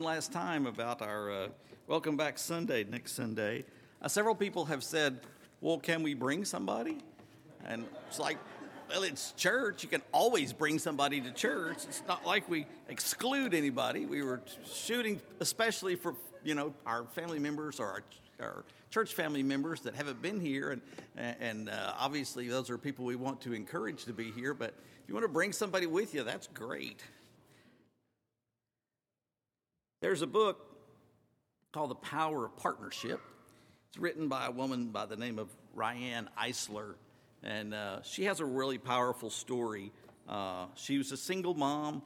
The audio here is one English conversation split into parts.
Last time about our Welcome Back Sunday, next Sunday. Several people have said, well, can we bring somebody? And it's like, well, it's church. You can always bring somebody to church. It's not like we exclude anybody. We were shooting especially for, our family members or our church family members that haven't been here. And obviously those are people we want to encourage to be here. But if you want to bring somebody with you, that's great. There's a book called The Power of Partnership. It's written by a woman by the name of Ryan Eisler, and she has a really powerful story. She was a single mom,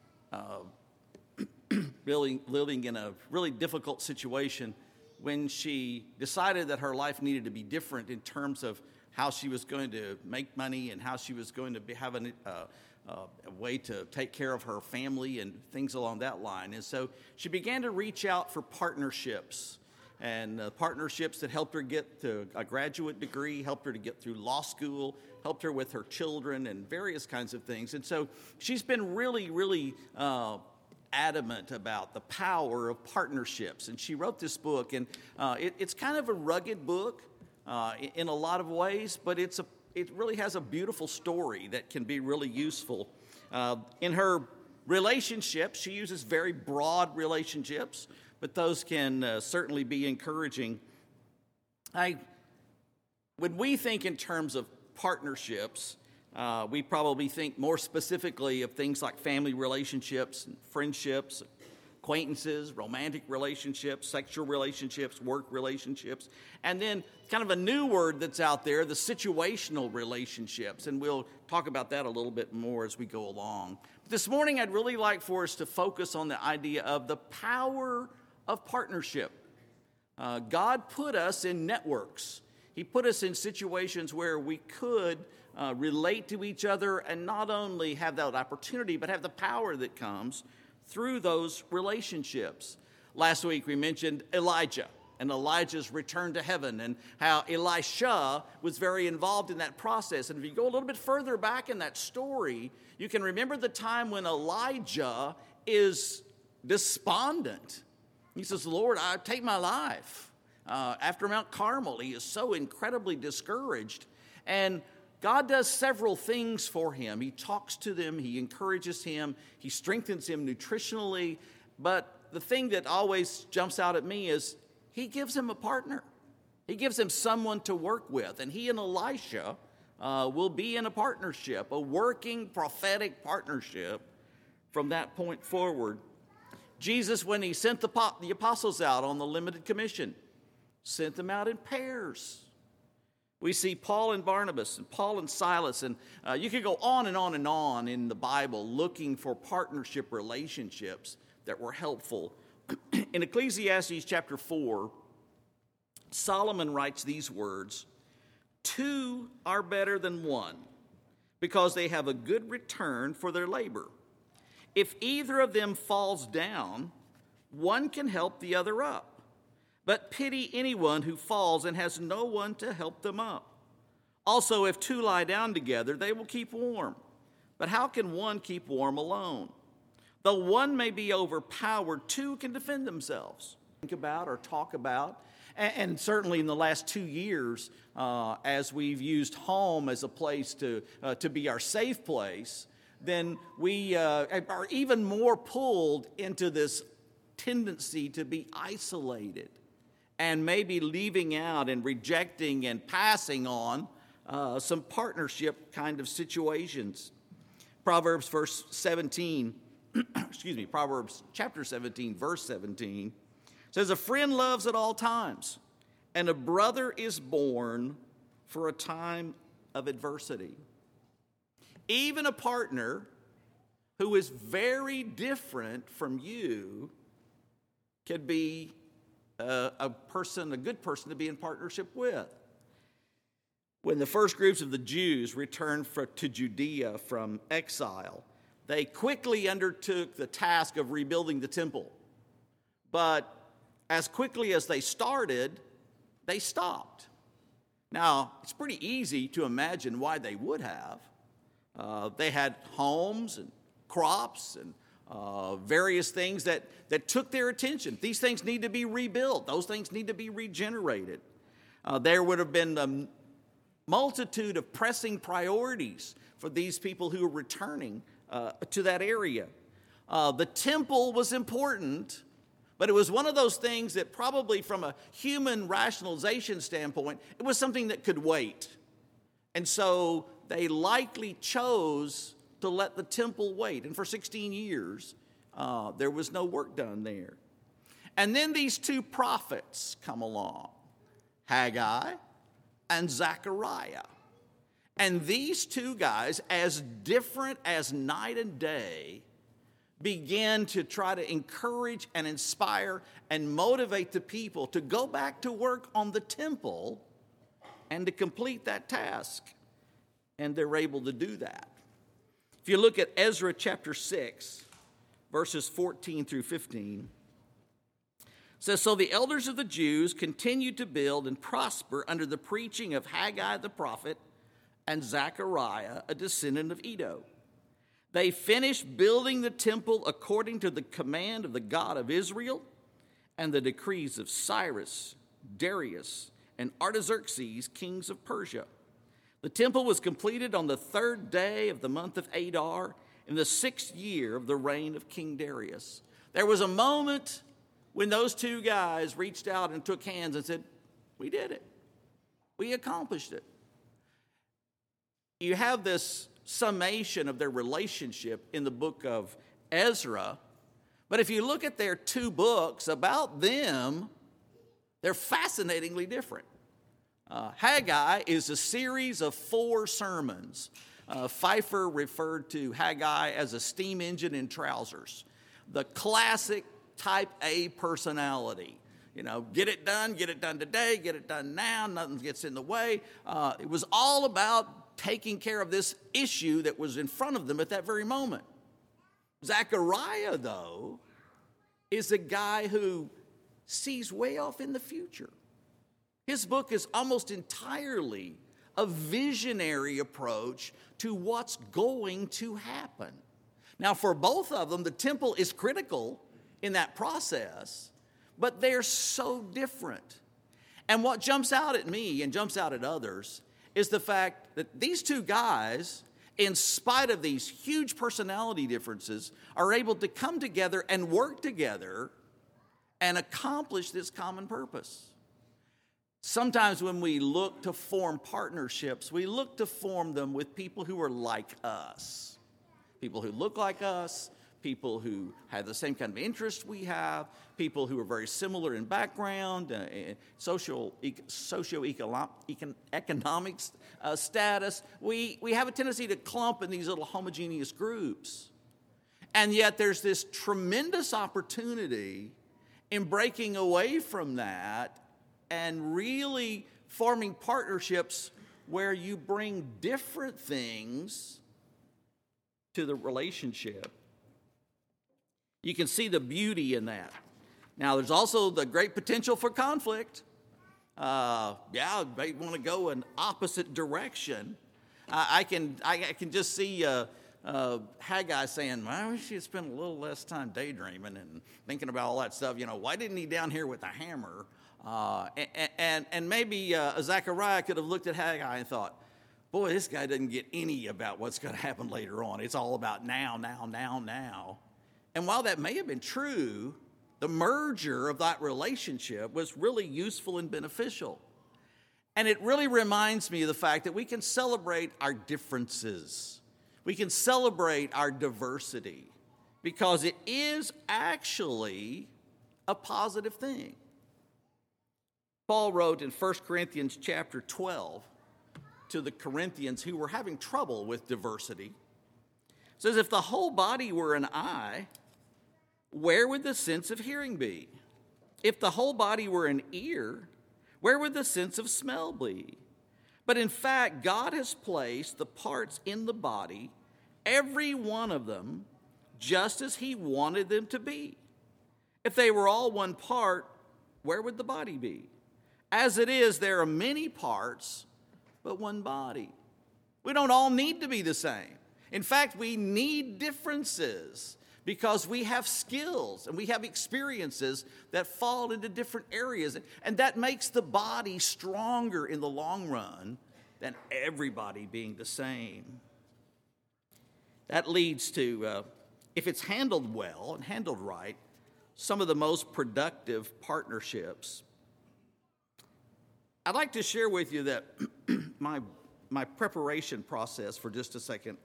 really living in a really difficult situation when she decided that her life needed to be different in terms of how she was going to make money and how she was going to be having a way to take care of her family and things along that line. And so she began to reach out for partnerships, and partnerships that helped her get to a graduate degree, helped her to get through law school, helped her with her children and various kinds of things. And so she's been really adamant about the power of partnerships. And she wrote this book, and it's kind of a rugged book in a lot of ways, but it really has a beautiful story that can be really useful. In her relationships, she uses very broad relationships, but those can certainly be encouraging. When we think in terms of partnerships, we probably think more specifically of things like family relationships, friendships, acquaintances, romantic relationships, sexual relationships, work relationships, and then kind of a new word that's out there, the situational relationships, and we'll talk about that a little bit more as we go along. But this morning, I'd really like for us to focus on the idea of the power of partnership. God put us in networks. He put us in situations where we could relate to each other and not only have that opportunity, but have the power that comes through those relationships. Last week we mentioned Elijah and Elijah's return to heaven and how Elisha was very involved in that process. And if you go a little bit further back in that story, you can remember the time when Elijah is despondent. He says, Lord, I take my life. After Mount Carmel, he is so incredibly discouraged. And God does several things for him. He talks to them, he encourages him, he strengthens him nutritionally. But the thing that always jumps out at me is he gives him a partner. He gives him someone to work with. And he and Elisha will be in a partnership, a working prophetic partnership from that point forward. Jesus, when he sent the apostles out on the limited commission, sent them out in pairs. We see Paul and Barnabas and Paul and Silas, and you could go on and on and on in the Bible looking for partnership relationships that were helpful. In Ecclesiastes chapter 4, Solomon writes these words, "Two are better than one, because they have a good return for their labor. If either of them falls down, one can help the other up. But pity anyone who falls and has no one to help them up. Also, if two lie down together, they will keep warm. But how can one keep warm alone? Though one may be overpowered, two can defend themselves." Think about or talk about. And certainly in the last 2 years, as we've used home as a place to be our safe place, then we are even more pulled into this tendency to be isolated, and maybe leaving out and rejecting and passing on some partnership kind of situations. Proverbs chapter 17, verse 17 says, "A friend loves at all times, and a brother is born for a time of adversity." Even a partner who is very different from you could be a good person to be in partnership with. When the first groups of the Jews returned to Judea from exile, they quickly undertook the task of rebuilding the temple. But as quickly as they started, they stopped. Now, it's pretty easy to imagine why they would have. They had homes and crops and various things that took their attention. These things need to be rebuilt. Those things need to be regenerated. There would have been a multitude of pressing priorities for these people who were returning to that area. The temple was important, but it was one of those things that probably from a human rationalization standpoint, it was something that could wait. And so they likely chose to let the temple wait. And for 16 years, there was no work done there. And then these two prophets come along, Haggai and Zechariah. And these two guys, as different as night and day, began to try to encourage and inspire and motivate the people to go back to work on the temple and to complete that task. And they're able to do that. If you look at Ezra chapter 6, verses 14 through 15, it says, "So the elders of the Jews continued to build and prosper under the preaching of Haggai the prophet and Zechariah, a descendant of Iddo. They finished building the temple according to the command of the God of Israel and the decrees of Cyrus, Darius, and Artaxerxes, kings of Persia. The temple was completed on the 3rd day of the month of Adar in the 6th year of the reign of King Darius." There was a moment when those two guys reached out and took hands and said, "We did it. We accomplished it." You have this summation of their relationship in the book of Ezra, but if you look at their two books about them, they're fascinatingly different. Haggai is a series of 4 sermons. Pfeiffer referred to Haggai as a steam engine in trousers, the classic type A personality. You know, get it done today, get it done now, nothing gets in the way. It was all about taking care of this issue that was in front of them at that very moment. Zechariah, though, is a guy who sees way off in the future. His book is almost entirely a visionary approach to what's going to happen. Now, for both of them, the temple is critical in that process, but they're so different. And what jumps out at me and jumps out at others is the fact that these two guys, in spite of these huge personality differences, are able to come together and work together and accomplish this common purpose. Sometimes when we look to form partnerships, we look to form them with people who are like us, people who look like us, people who have the same kind of interests we have, people who are very similar in background, socioeconomic status. We have a tendency to clump in these little homogeneous groups. And yet there's this tremendous opportunity in breaking away from that and really forming partnerships where you bring different things to the relationship. You can see the beauty in that. Now, there's also the great potential for conflict. They want to go in opposite direction. I can just see Haggai saying, "I wish he'd spend a little less time daydreaming and thinking about all that stuff. You know, why didn't he down here with a hammer?" And maybe Zechariah could have looked at Haggai and thought, "Boy, this guy doesn't get any about what's going to happen later on. It's all about now. And while that may have been true, the merger of that relationship was really useful and beneficial. And it really reminds me of the fact that we can celebrate our differences. We can celebrate our diversity because it is actually a positive thing. Paul wrote in 1 Corinthians chapter 12 to the Corinthians who were having trouble with diversity. It says, "If the whole body were an eye, where would the sense of hearing be? If the whole body were an ear, where would the sense of smell be? But in fact, God has placed the parts in the body, every one of them, just as he wanted them to be. If they were all one part, where would the body be? As it is, there are many parts, but one body." We don't all need to be the same. In fact, we need differences because we have skills and we have experiences that fall into different areas. And that makes the body stronger in the long run than everybody being the same. That leads to, if it's handled well and handled right, some of the most productive partnerships. I'd like to share with you that my preparation process for just a second.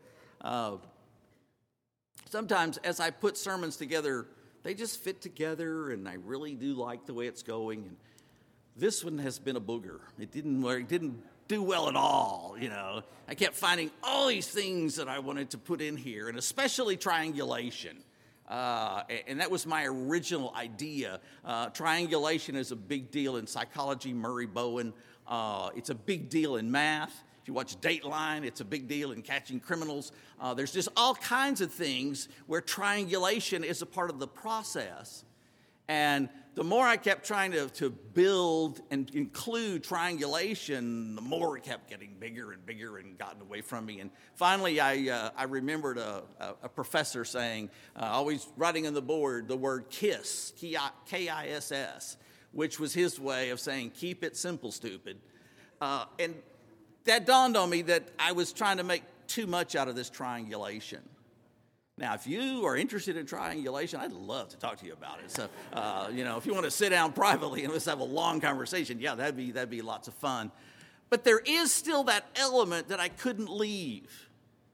Sometimes as I put sermons together, they just fit together, and I really do like the way it's going. And this one has been a booger. It didn't do well at all, you know. I kept finding all these things that I wanted to put in here, and especially triangulation. And that was my original idea. Triangulation is a big deal in psychology, Murray Bowen. It's a big deal in math. If you watch Dateline, it's a big deal in catching criminals. There's just all kinds of things where triangulation is a part of the process. And the more I kept trying to build and include triangulation, the more it kept getting bigger and bigger and gotten away from me. And finally, I remembered a professor saying, always writing on the board, the word KISS, K-I-S-S, which was his way of saying, keep it simple, stupid. And that dawned on me that I was trying to make too much out of this triangulation. Now, if you are interested in triangulation, I'd love to talk to you about it. So, if you want to sit down privately and let's have a long conversation, yeah, that'd be lots of fun. But there is still that element that I couldn't leave.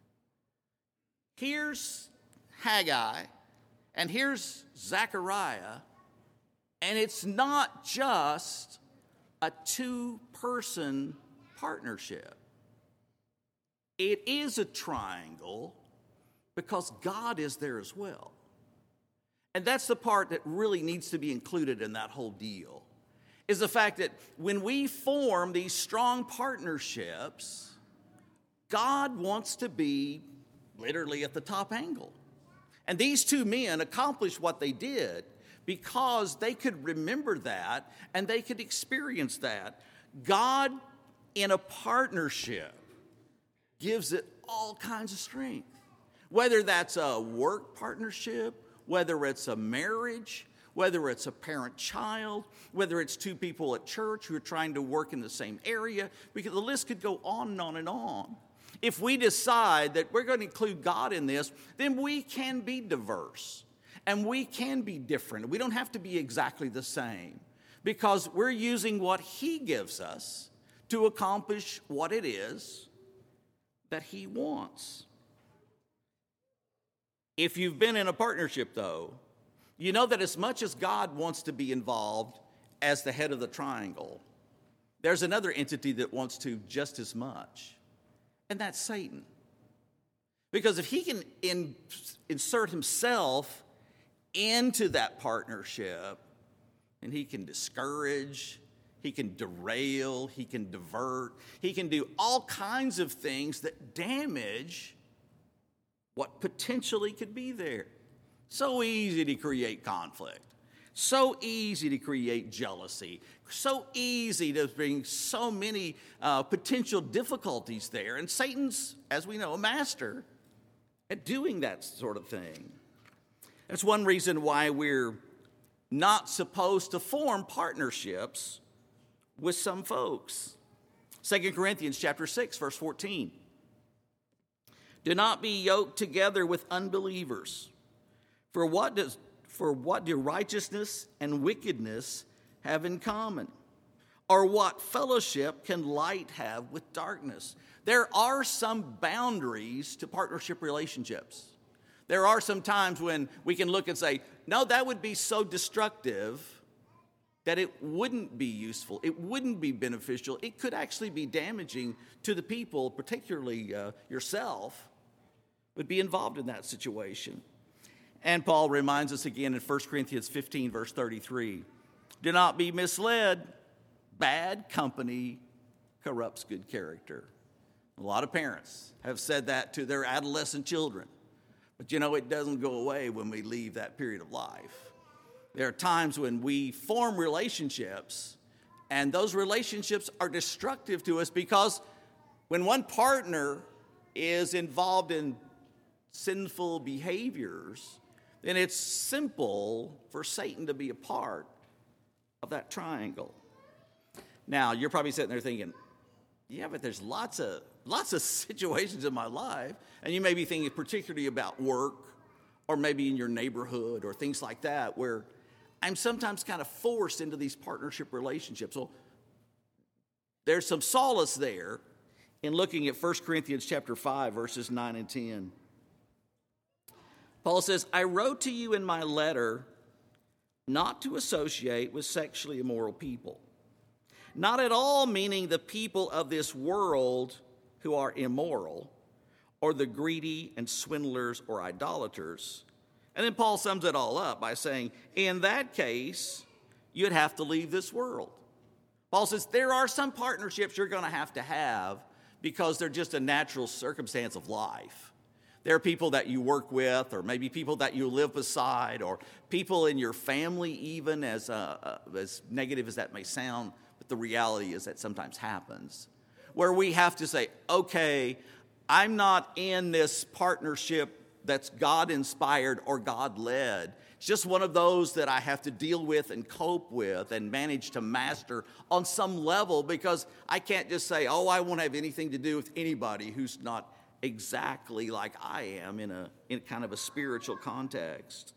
Here's Haggai, and here's Zechariah, and it's not just a two-person partnership. It is a triangle because God is there as well. And that's the part that really needs to be included in that whole deal, is the fact that when we form these strong partnerships, God wants to be literally at the top angle. And these two men accomplished what they did because they could remember that and they could experience that. God in a partnership gives it all kinds of strength. Whether that's a work partnership, whether it's a marriage, whether it's a parent-child, whether it's two people at church who are trying to work in the same area, because the list could go on and on and on. If we decide that we're going to include God in this, then we can be diverse and we can be different. We don't have to be exactly the same because we're using what He gives us to accomplish what it is that He wants. If you've been in a partnership, though, you know that as much as God wants to be involved as the head of the triangle, there's another entity that wants to just as much, and that's Satan. Because if he can insert himself into that partnership, and he can discourage, he can derail, he can divert, he can do all kinds of things that damage what potentially could be there. So easy to create conflict. So easy to create jealousy. So easy to bring so many potential difficulties there. And Satan's, as we know, a master at doing that sort of thing. That's one reason why we're not supposed to form partnerships with some folks. 2 Corinthians chapter 6, verse 14. Do not be yoked together with unbelievers. For what do righteousness and wickedness have in common? Or what fellowship can light have with darkness? There are some boundaries to partnership relationships. There are some times when we can look and say, no, that would be so destructive that it wouldn't be useful. It wouldn't be beneficial. It could actually be damaging to the people, particularly yourself, would be involved in that situation. And Paul reminds us again in 1 Corinthians 15, verse 33, do not be misled. Bad company corrupts good character. A lot of parents have said that to their adolescent children. But it doesn't go away when we leave that period of life. There are times when we form relationships, and those relationships are destructive to us because when one partner is involved in sinful behaviors, then it's simple for Satan to be a part of that triangle. Now, you're probably sitting there thinking, yeah, but there's lots of situations in my life. And you may be thinking particularly about work or maybe in your neighborhood or things like that, where I'm sometimes kind of forced into these partnership relationships. So there's some solace there in looking at 1 Corinthians chapter 5, verses 9 and 10. Paul says, I wrote to you in my letter not to associate with sexually immoral people. Not at all meaning the people of this world who are immoral, or the greedy and swindlers or idolaters. And then Paul sums it all up by saying, in that case, you'd have to leave this world. Paul says there are some partnerships you're going to have because they're just a natural circumstance of life. There are people that you work with, or maybe people that you live beside, or people in your family even, as negative as that may sound. But the reality is that sometimes happens, where we have to say, okay, I'm not in this partnership that's God-inspired or God-led. It's just one of those that I have to deal with and cope with and manage to master on some level, because I can't just say, oh, I won't have anything to do with anybody who's not exactly like I am in kind of a spiritual context.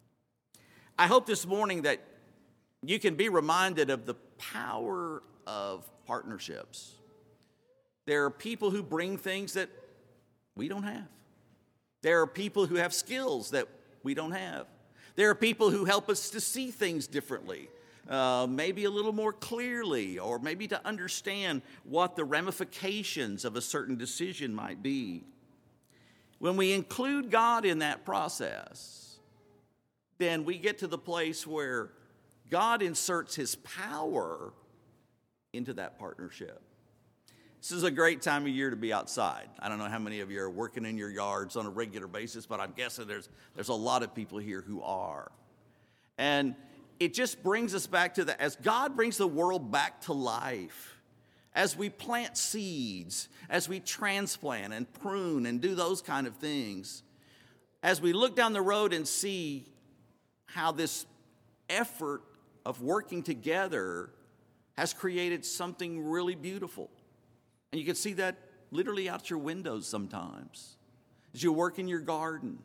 I hope this morning that you can be reminded of the power of partnerships. There are people who bring things that we don't have. There are people who have skills that we don't have. There are people who help us to see things differently, maybe a little more clearly, or maybe to understand what the ramifications of a certain decision might be. When we include God in that process, then we get to the place where God inserts his power into that partnership. This is a great time of year to be outside. I don't know how many of you are working in your yards on a regular basis, but I'm guessing there's a lot of people here who are. And it just brings us back to as God brings the world back to life, as we plant seeds, as we transplant and prune and do those kind of things, as we look down the road and see how this effort of working together has created something really beautiful. And you can see that literally out your windows sometimes as you work in your garden.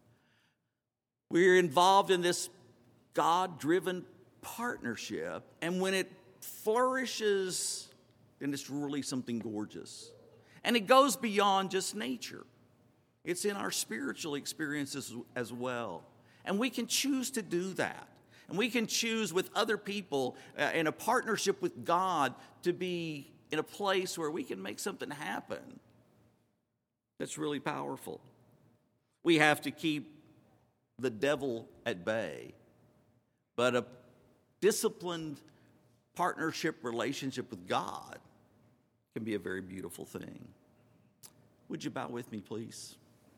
We're involved in this God-driven partnership, and when it flourishes, then it's really something gorgeous. And it goes beyond just nature. It's in our spiritual experiences as well. And we can choose to do that. And we can choose with other people in a partnership with God to be in a place where we can make something happen that's really powerful. We have to keep the devil at bay. But a disciplined partnership relationship with God can be a very beautiful thing. Would you bow with me, please?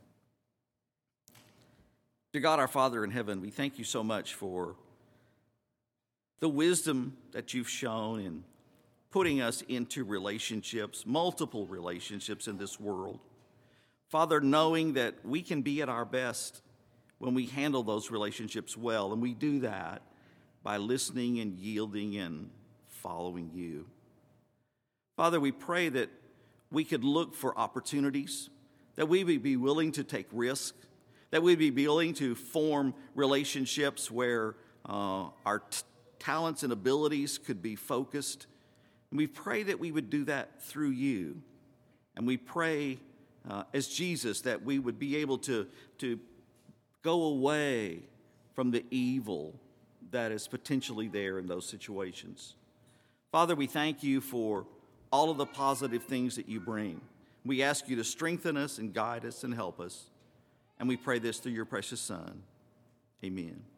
Dear God, our Father in heaven, we thank you so much for the wisdom that you've shown in putting us into relationships, multiple relationships in this world. Father, knowing that we can be at our best when we handle those relationships well, and we do that by listening and yielding and following you. Father, we pray that we could look for opportunities, that we would be willing to take risks, that we'd be willing to form relationships where our talents and abilities could be focused. And we pray that we would do that through you. And we pray as Jesus that we would be able to go away from the evil that is potentially there in those situations. Father, we thank you for all of the positive things that you bring. We ask you to strengthen us and guide us and help us. And we pray this through your precious Son. Amen.